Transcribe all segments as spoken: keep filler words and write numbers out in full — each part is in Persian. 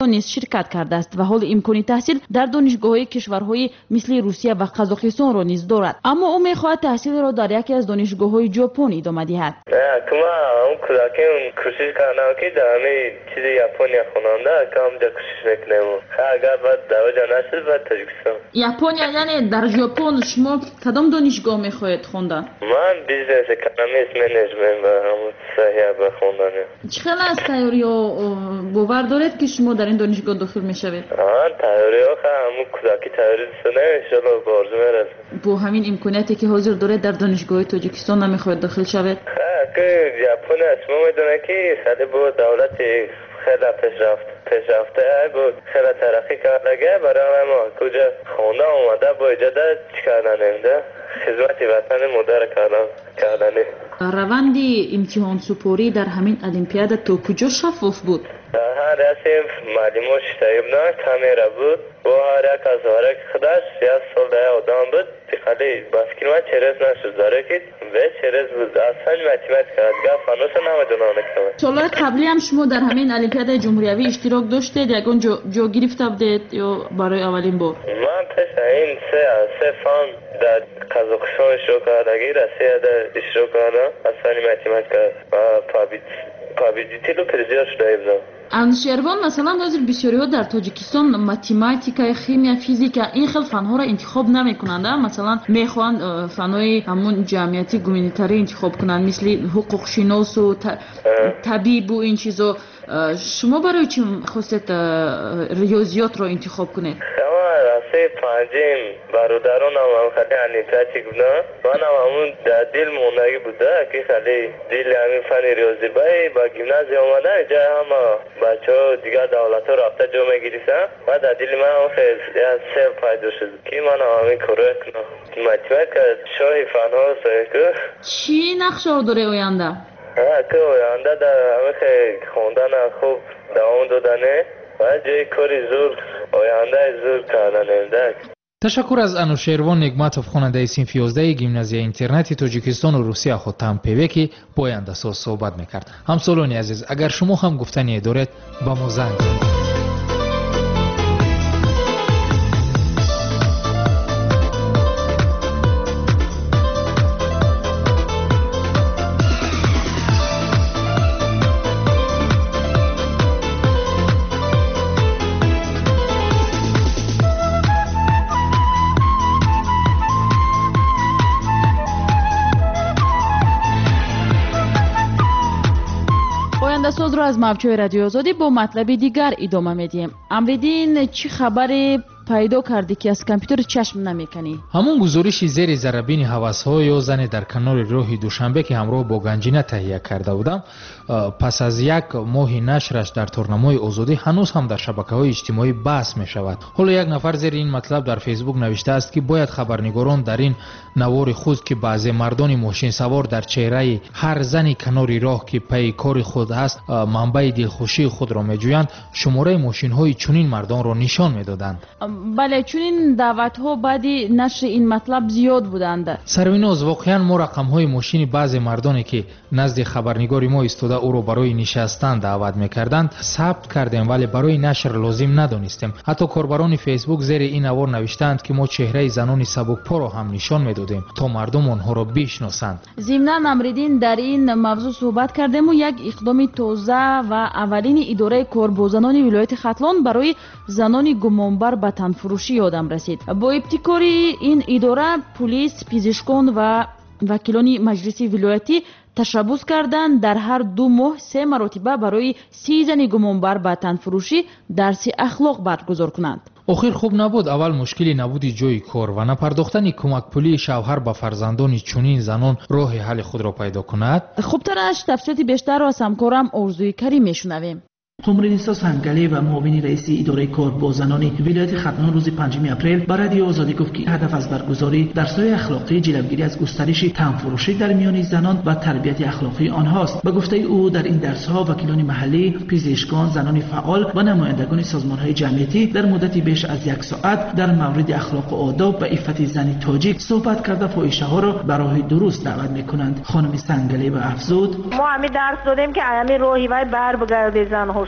نیز شرکت کرده است و حال امکان تحصیل در دانشگاه‌های کشورهای مثل روسیه و قزاقستان را نیز دارد، اما او می‌خواهد تحصیل را در یکی از دانشگاه‌های ژاپن ادامه دهد. اون کودکی اون کوشش کردم که در همین چیز ژاپنیا خواننده کام در کوشش میکنم. اگر بعد دعوا نشد بعد تاجیکستان. ژاپنیا یعنی در ژاپن شما کدام دانشگاه می‌خواهید خواندن؟ من بیزنس اکونومیست منیجمنت و همون صحیح بخوندن. چقدر از تئوری و باور دارید که شما در این دانشگاه داخل می‌شوید؟ آن تئوری ها همون کودکی تئوری دستنه ان شاء الله بارز میرسه. با همین امکاناتی که حاضر دارید در دانشگاه تاجیکستان نمی‌خواهید داخل شوید؟ که ژاپن اسم میدونه که خیلی بود دولت خیلی پیشرفت پیشرفته بود خیلی ترقی کرده برای ما کجا خونده اومده با اجازه چیکار نمیده خدمت وطن مادر کردن کردنه. روند امتحان سپاری در همین المپیاد تا کجا شفاف بود؟ هر رسم معلومات شتایب نه کامیرا بود با هر یک از هر یک خداش سیاست سال ده آدم بود خیلی باسکین و چرز نشد داره که به چرز بود اصلا متیمت کرد گفت فانوس نمیدونم که سال قبلی هم شما در همین المپیاد جمهوری اشتراک داشتید یکون جا, جا گرفته بودید یا برای اولین بار؟ من پیش این سه سه فان در قزاقستان شروع کردگی رسیه در اشتراک کردم اصلا متیمت کرد و پابیت پابیدیتی رو پرزیار شده بودم. انوشیروان مثلا حاضر بسیاری ها در تاجیکستان ماتماتیکا، شیمی، فیزیکا این خیلی فنها را انتخاب نمی کنند، مثلا میخوان فنهای همون جمعیتی گومینیتاری انتخاب کنند مثل حقوق شناس و طبیب و این چیزا. شما برای چی خواستید ریاضیات را انتخاب کنید؟ راسته پنجم برادران هم خیلی انیتاتی بودن من هم همون در دل موندگی بوده که خیلی دل همین فن ریاضی بایی با گیمنازی آمدن جای همه بچه ها دیگر دولت ها رابطه جا میگیریسن و در دل من هم خیلی سر پیدا شد که من هم همین کاره کنم مطمئن که شاهی فن ها سایی که چی نقشه ها داره آینده؟ ها که آینده در همه خیلی خوندن خوب دوام دادنه و جای کاری زور آینده زور کردن. تشکر از انوشیروان نگماتوف خواننده صنف یازده گیمنازیای اینترنتی تاجیکستان و روسیه خود تمپیوی که با آینده ساز صحبت میکرد. همسالانی عزیز اگر شما هم گفتنی دارید با ما زنگ زنید. ساز رو از موجهای رادیو آزادی با مطلب دیگر ادامه میدیم. امریدین چی خبر پیدا کردی که از کامپیوتر چشم نمیکنی؟ همون گزارشی زیر ذره هوس‌ها یا زن در کنار راه دوشنبه که همراه با گنجینه تهیه کرده بودم پس از یک ماه نشرش در تورنمای آزادی هنوز هم در شبکه‌های اجتماعی بحث می شود. حالا یک نفر زیر این مطلب در فیسبوک نوشته است که باید خبرنگاران در این نوار خود که بعضی مردان ماشین سوار در چهره هر زنی کنار راه که پی کار خود است منبع دلخوشی خود را میجویند شماره ماشین‌های چنین مردان را نشان میدادند. بله چنین دعوت‌ها بعدی نشر این مطلب زیاد بودند. سرویناز واقعا ما رقم‌های ماشین بعضی مردانی که نزد خبرنگاری ما ایستاده او را برای نشستن دعوت می‌کردند ثبت کردیم ولی برای نشر لازم ندانستیم. حتی کاربران فیسبوک زیر این نوار نوشتند که ما چهره زنان سبک‌پا را هم نشان میدادیم تا مردم آنها را بشناسند. ضمناً امریدین در این موضوع صحبت کردیم و یک اقدام تازه و اولین اداره کاربازان ولایت ختلان برای زنان گمانبر به تنفروشی یادم رسید. با ابتکار این اداره پلیس، پزشکان و وکیلان مجلس ولایتی تشبث کردند در هر دو ماه سه مرتبه برای سی زن گمانبر به تنفروشی درس اخلاق برگزار کنند. آخر خوب نبود اول مشکلی نبود جای کار و نپرداختن کمک پولی شوهر به فرزندان چنین زنان راه حل خود را پیدا کند. خوبترش تفصیلات بیشتر را از همکارم آرزوی کریم میشنویم. قمرنیسا سنگلی و معاون رئیس اداره کار با زنان ولایت ختلان روز پنجم اپریل با رادیو آزادی گفت که هدف از برگزاری درس‌های اخلاقی جلوگیری از گسترش تنفروشی در میان زنان و تربیت اخلاقی آنهاست. به گفته او در این درس‌ها وکیلان محلی، پزشکان، زنان فعال و نمایندگان سازمان‌های جمعیتی در مدتی بیش از یک ساعت در مورد اخلاق و آداب و عفت زن تاجیک صحبت کرده فاحشه‌ها را به راه درست دعوت می‌کنند. خانم سنگلی و افزود: ما همین درس دادیم که همین راهی وای بر بگرده زن‌ها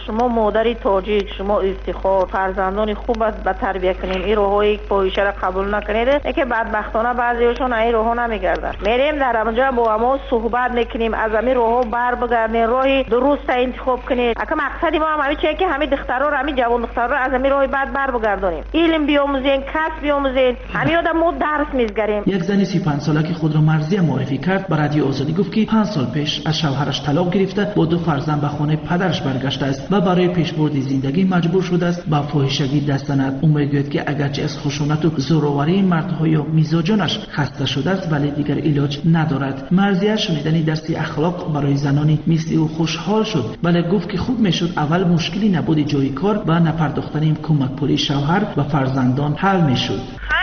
شما مادری تاجیک، شما افتخار فرزندان خوب به تربیت کنین، این راههای فاحشه را قبول نکنید که بدبختانه بعضیشون این راهها نمیگردن. میریم در اونجا با ما صحبت میکنیم، از همین راهها بر بگردین، راه درست انتخاب کنید. اگه مقصدی ما هم همین چیه که همین دخترها رو، همین جوان دخترها رو از همین راه بد بر بگردونیم، علم بیاموزین، کسب بیاموزین، همین آدم ما درس میگیریم. یک زن سی و پنج ساله که خود را مرزی معرفی کرد به رادیو آزادی گفت که پنج سال پیش از شوهرش طلاق گرفته با دو فرزند به خانه پدرش برگشته است و برای پیشبرد زندگی مجبور شده است به فاحشگی دست زند. او میگوید که اگرچه از خشونت و زورآوری مردها یا میزاجانش خسته شده است ولی دیگر علاج ندارد. مرزیه شنیدن درسی اخلاق برای زنانی مثل او خوشحال شد، ولی گفت که خوب میشد اول مشکلی نبود جای کار و نپرداختن کمک پولی شوهر و فرزندان حل میشد.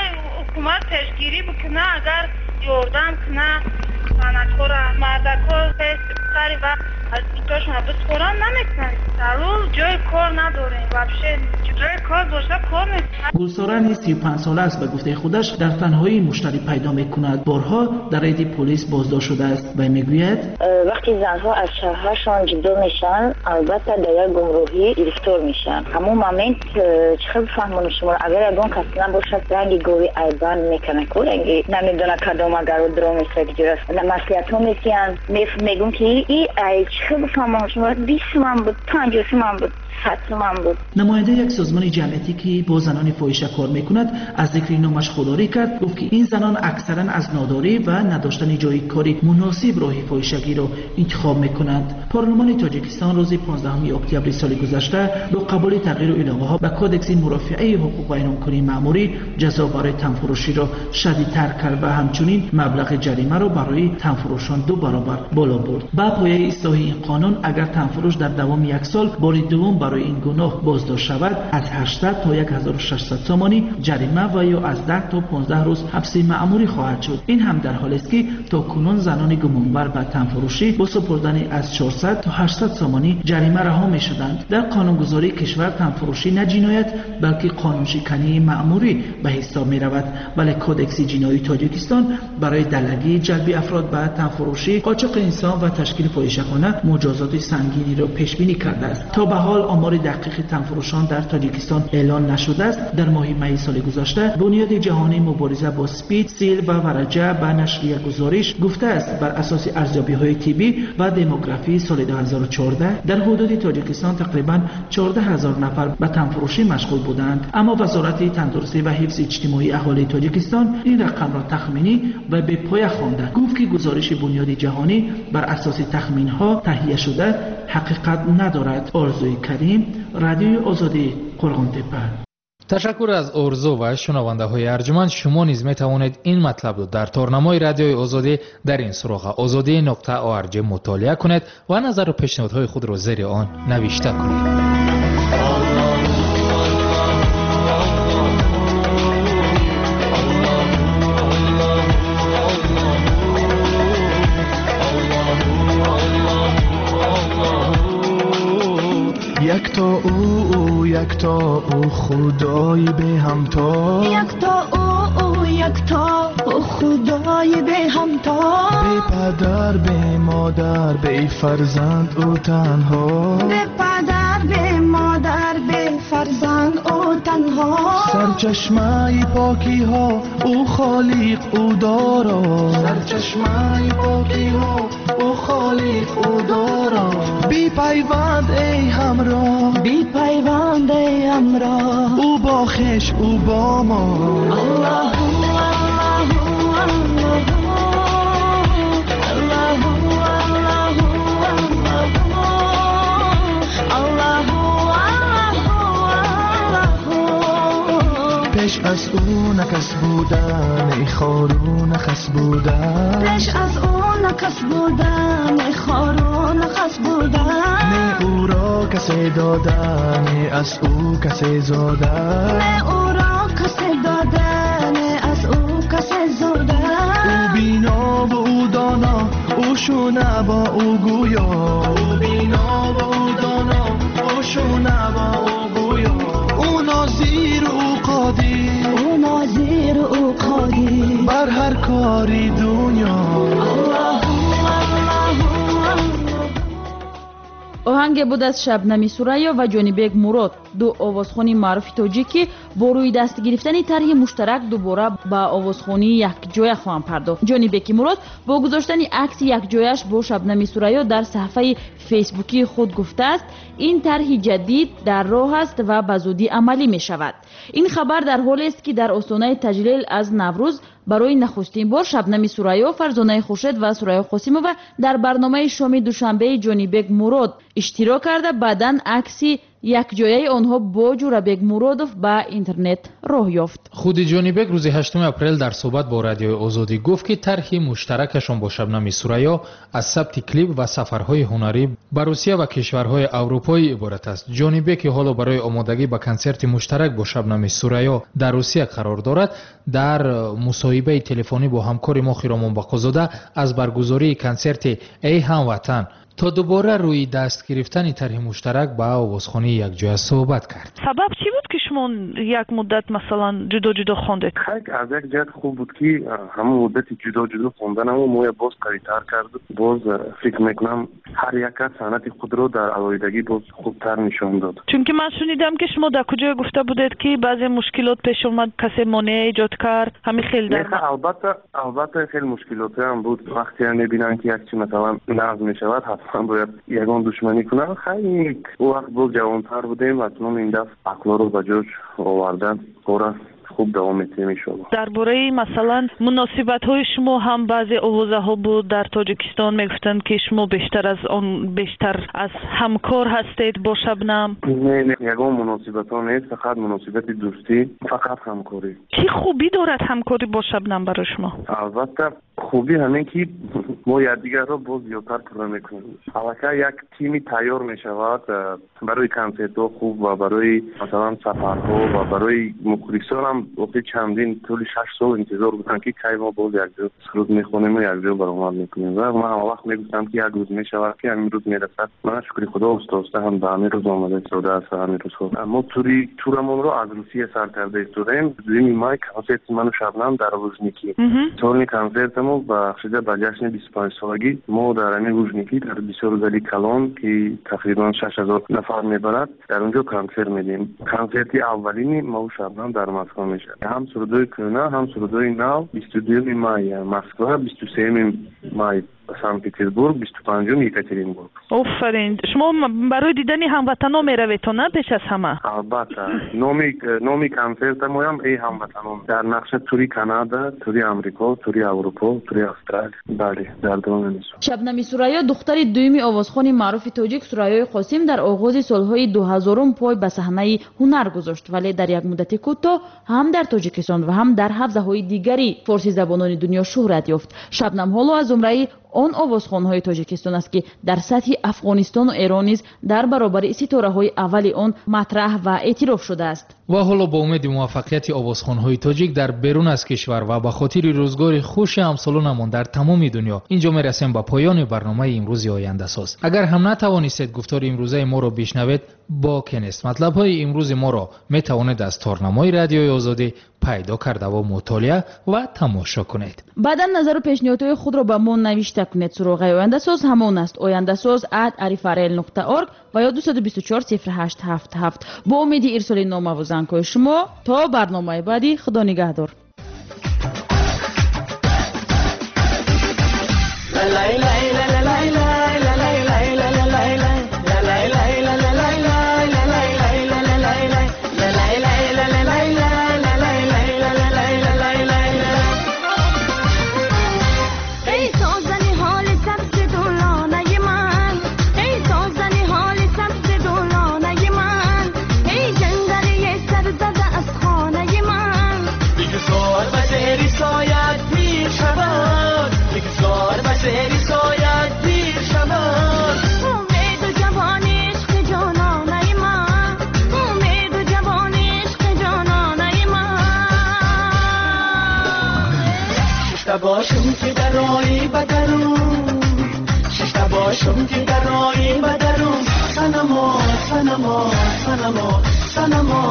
حکومت پیشگیری بکنه، اگر یاردم کنه صنعتکار مردکار سری وقت از اینجاشون بسپران نمیکنن. ضرور جای کار نداریم، وابشه جای کار باشه کار نیست. گلساره سی و پنج ساله است. به گفته خودش در تنهایی مشتری پیدا میکند. بارها در اید پلیس بازداشت شده است و میگوید وقتی زنها از شوهرشان جدا میشن البته در یک گمراهی گرفتار میشن. همون مومنت چه بفهمونم شما اگر اگون کسی نباشد رنگ گوی ایبان میکنه که رنگی نمیدونه کدام اگر رو درام است که است مسئولیت ها میکن میگون که ای چه بفهمونم شما بیست من بود پنجاه من بود بود. نماینده یک سازمان جمعیتی که با زنان فاحشه کار میکند از ذکر نامش خودداری کرد. گفت که این زنان اکثرا از ناداری و نداشتن جای کاری مناسب راه فاحشگی را انتخاب میکنند. پارلمان تاجیکستان روز پانزدهم اکتبر سال گذشته با قبول تغییر العهده‌ها به کدکس مرافعه حقوق بین‌المللی مأموری جزا برای تنفروشی را شدیدتر کرد و همچنین مبلغ جریمه را برای تنفروشان دو برابر بالا برد. با پایه اصلاح این قانون اگر تنفروش در دوام یک سال بار دوم برای این گناه بازداشت شود از هشتصد تا هزار و ششصد تومانی جریمه و یا از ده تا پانزده روز حبس مأموری خواهد شد. این هم در حالی است که تا کنون زنان گمانبر به تنفروشی با سپردن از چهارصد تا هشتصد تومانی جریمه رها می شدند. در قانونگذاری کشور تنفروشی نه جنایت بلکه قانون شکنی مأموری به حساب می رود. ولی کدکس جنایی تاجیکستان برای دلگی جلب افراد به تنفروشی، قاچاق انسان و تشکیل فاحشه‌خانه مجازات سنگینی را پیش بینی کرده است. تا به حال آمار دقیق تنفروشان در تاجیکستان اعلان نشده است. در ماه می سال گذشته بنیاد جهانی مبارزه با اسپید، سیل و ورجه به نشر یک گزارش گفته است بر اساس ارزیابی‌های طبی و دموگرافی سال دو هزار و چهارده در حدود تاجیکستان تقریباً چهارده هزار نفر به تنفروشی مشغول بودند. اما وزارت تندرستی و حفظ اجتماعی اهالی تاجیکستان این رقم را تخمینی و به پایه خوانده. گفت که گزارش بنیاد جهانی بر اساس تخمین‌ها تهیه شده حقیقت ندارد. آرزوی کریم، رادیوی آزادی، قرغان‌تپه. تشکر از ارزو و شنونده های ارجمند. شما نیز می توانید این مطلب را در تارنمای رادیوی آزادی در این سراغ آزادی نقطه او ار جی مطالعه کنید و نظر و پیشنهادهای خود را زیر آن نوشته کنید. یک تا او او یک تا او خدای به همتا، یک تا او او یک تا او خدای به همتا، به پدر به مادر به فرزند او تنها، به پدر به مادر به فرزند او تنها، سرچشمه پاکی ها او خالق او دارا، سرچشمه پاکی ها او خالق او دارا، بی پیوند ای همراه، بی پیوند ای همراه، او با خش او با ما. الله پیش از او نکس بودن ای خارو نخس بودن، پیش از او نکس بودن ای خارو نخس بودن، نه او را کسی دادن نه از او کسی زادن، نه او را کسی دادن نه از او کسی زادن، او بینا و او دانا او شونه با او گویا، او بینا و او دانا او شونه با او گویا، او ناظر او قادر، او ناظر او قادر بر هر کاری دنیا. оҳанге буд аз Шабнами Сурайё ва Ҷонибек Мурод, ду овозхони маъруфи тоҷик ки бо рӯйдаст гирифтани тарҳи муштарак дубора ба овозхонии якҷоя хоҳанд пардохт. Ҷонибеки Мурод бо гузоштани акси якҷояш бо Шабнами Сурайё дар саҳифаи фейсбукии худ гуфтааст, ин тарҳи ҷадид дар роҳ аст ва ба зудӣ амалӣ мешавад. ин хабар дар ҳолест ки дар остонаи таҷлил аз Наврӯз барои нахустин бор Шабнами Сурайё, Фарзонаи Хуршед ва Сурайё Қосимова дар барномаи шоми душанбеи Ҷонибек Мурод иштирок карда, баъдан акси якҷояи онҳо бо Ҷурабек Муродов ба интернет роҳ ёфт. худи Ҷонибек рӯзи ҳаштуми апрел дар суҳбат бо Радиои Озодӣ гуфт ки тарҳи муштаракашон бо Шабнами Сурайё аз сабти клип ва сафарҳои ҳунарӣ ба Русия ва кишварҳои аврупоӣ иборат аст. Ҷонибек ки ҳоло барои омодагӣ ба консерти муштарак бо Шабнами Сурайё дар Русия қарор дорад, дар мусоҳибаи телефонӣ бо ҳамкори мо Хиромон Бақозода аз баргузории консерти «Эй ҳамватан» то дубора рӯи даст гирифтани тарҳи муштарак ба овозхонии якҷоя суҳбат кард. сабаб чӣ буд ки шумо як муддат масалан ҷудо ҷудо хондед? аз як ҷиҳат хуб буд ки ҳамон муддати ҷудо ҷудо хонданамо моя боз қавитар карду. Боз фикр мекунам ҳар як кас санъати худро дар алоҳидагӣ боз хубтар нишон дод. чунки ман шунидам ки шумо дар куҷое гуфта будед ки баъзе мушкилот пеш омад, касе монеа эҷод кард, ҳамин хел дар албатта албатта хеле мушкилотам буд. вақте мебинам ки як чи масалан нағз мешавад, ҳатман бояд ягон душманӣ кунам. хайр ӯ вақт боз ҷавонтар будем, ҳатман ин дафъ ақлоро ба ҷош овардан кора хуб давом метиҳем иншоаллоҳ. дар бораи масалан муносибатҳои шумо ҳам баъзе овозаҳо буд дар Тоҷикистон мегуфтанд ки шумо бештар аз он бештар аз ҳамкор ҳастед бо Шабнам? не не ягон муносибатҳо нест, фақат муносибати дӯстӣ, фақат ҳамкорӣ. чӣ хубӣ дорад ҳамкорӣ бо Шабнам барои шумо? албатта хубӣ ҳамин ки мо якдигарро боз зиёдтар пурра мекунем. аллакай як тими тайёр мешавад барои консертҳо хуб ва барои масалан сафарҳо ва барои мухлисонам вақти чандин тӯли шаш сол интизор будам ки кай мо боз якҷо суруд мехонему, якҷо баромад мекунем. ва ман ҳама вақт мегуфтам ки як рӯз мешавад ки ҳамин рӯз мерасад. ман шукри худо устоста ҳам ба ҳамин рӯз омада истодааст. ҳамин рӯзҳо мо тури турамонро аз Русия сар карда истодем. дуюми май консерти ману Шабнам дар Лужники. солни консертамо бахшида ба ҷашни бисту панҷсолагӣ мо дар ҳамин Лужники дар бисёр зали калон ки тақрибан шаш ҳазор нафар мебарад, дар онҷо консерт медиҳем. консерти аввалини мау Шабнам дар Москва мешавад. ҳам сурудои кӯна, ҳам сурудои нав. бисту дуюми май Москва, бисту сеюми май Санкт Петербург, бисту панҷум Екатеринбург. офарин. шумо барои дидани ҳамватанон меравед то на пеш аз ҳама? албатта. номи номи консертамоям «Эй ҳамватанон» дар нақша тури Канада, тури Амрико, тури Аврупо, тури Австралия. бале дар давоми мисол. Шабнами Сурайё духтари дуюми овозхони маъруфи тоҷик Сурайёи Қосим дар оғози солҳои дуҳазорум пой ба саҳнаи ҳунар гузошт, вале дар як муддати кӯтоҳ ҳам дар Тоҷикистон ва ҳам дар ҳавзаҳои дигари форсизабонони дунё шӯҳрат ёфт. Шабнам ҳоло аз умраи он овозхонҳои Тоҷикистон аст ки дар сатҳи Афғонистон ва Эрон низ дар баробари ситораҳои аввали он матраҳ ва эътироф шудааст. ва ҳоло бо умеди муваффақияти овозхонҳои тоҷик дар берун аз кишвар ва ба хотири рӯзгори хуши ҳамсолонамон дар тамоми дунё, инҷо мерасем ба поёни барномаи имрӯзи Ояндасоз. агар ҳам натавонистед гуфтори имрӯзаи моро бишнавед, боке нест. матлабҳои имрӯзи моро метавонед аз торнамои Радиои Озодӣ пайдо карда ва мутолиа ва тамошо кунед. баъдан назару пешниҳодҳои худро ба мо навишта кунед. суроғаи Ояндасоз ҳамон аст: ояндасоз at arifarel нуқта org ва ё дуду бисту чор сифр ҳашт ҳафт ҳафт. бо умеди ирсоли номаву зангҳои шумо то барномаи баъди. худо нигаҳдор. باشم که درایی بدرون ششتا باشم که درایی بدرون سنما سنما سنما سنما